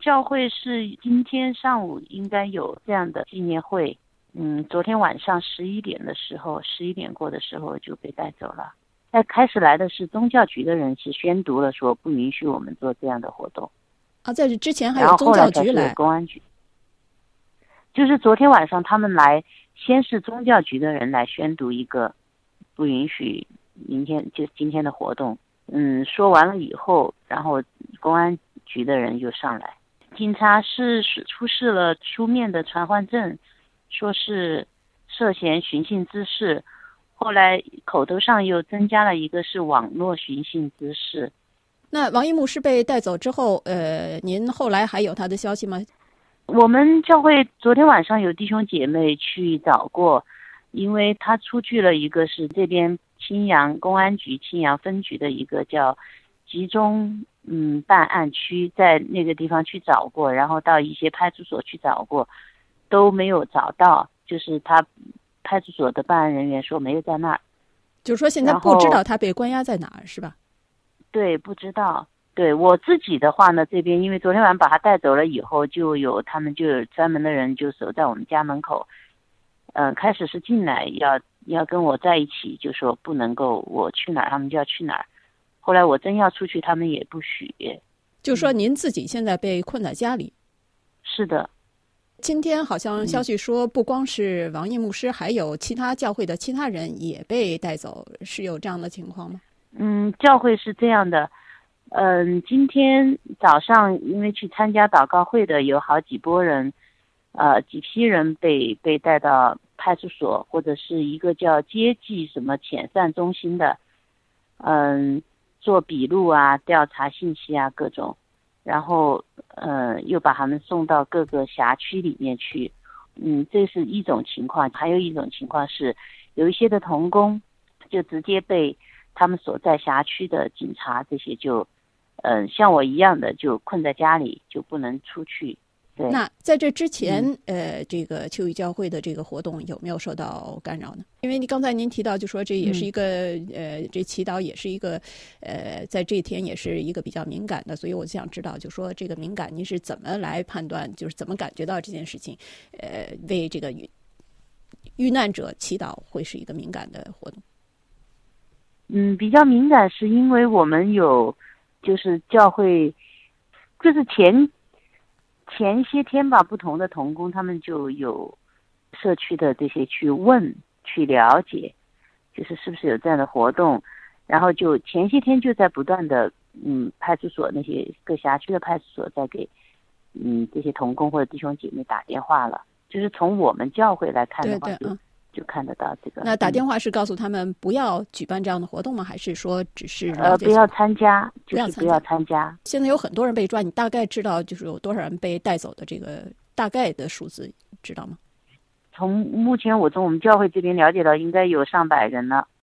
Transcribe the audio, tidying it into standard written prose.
教会是今天上午应该有这样的纪念会，昨天晚上11点过的时候就被带走了。在开始来的是宗教局的人是宣读了说不允许我们做这样的活动啊，在这之前还有宗教局来， 然后后来才是公安局。就是昨天晚上他们来，先是宗教局的人来宣读一个不允许今天的活动，说完了以后，然后公安局的人就上来，警察是出示了书面的传唤证，说是涉嫌寻衅滋事，后来口头上又增加了一个是网络寻衅滋事。 那王一牧师被带走之后，您后来还有他的消息吗？ 我们教会昨天晚上有弟兄姐妹去找过，因为他出具了一个是这边青阳公安局青阳分局的一个叫集中办案区，在那个地方去找过，然后到一些派出所去找过，都没有找到，就是他派出所的办案人员说没有在那儿， 就是说现在不知道他被关押在哪儿，是吧？ 对，不知道。对，我自己的话呢，这边因为昨天晚上把他带走了以后，他们就有专门的人就守在我们家门口，开始是进来要跟我在一起，就说不能够我去哪儿他们就要去哪儿，后来我真要出去他们也不许。 就说您自己现在被困在家里。 是的。 今天好像消息说不光是王毅牧师，还有其他教会的其他人也被带走，是有这样的情况吗？ 教会是这样的，今天早上因为去参加祷告会的有好几波人，几批人被带到派出所或者是一个叫接济什么遣散中心的，做笔录啊，调查信息啊各种，然后又把他们送到各个辖区里面去，这是一种情况。还有一种情况是有一些的同工就直接被他们所在辖区的警察这些就像我一样的就困在家里，就不能出去。对。 那在这之前，这个秋雨教会的这个活动有没有受到干扰呢？因为刚才您提到，就说这也是一个这祈祷也是一个在这一天也是一个比较敏感的，所以我就想知道，就说这个敏感您是怎么来判断，就是怎么感觉到这件事情，为这个遇难者祈祷会是一个敏感的活动？ 比较敏感是因为我们有就是教会就是前些天吧，不同的同工他们就有社区的这些去问去了解，就是是不是有这样的活动，然后就前些天就在不断的派出所那些各辖区的派出所在给这些同工或者弟兄姐妹打电话了，就是从我们教会来看的话就看得到这个。 那打电话是告诉他们不要举办这样的活动吗？还是说只是不要参加，就是不要参加。 现在有很多人被抓，你大概知道就是有多少人被带走的这个大概的数字知道吗？ 从目前我从我们教会这边了解到，应该有上百人了。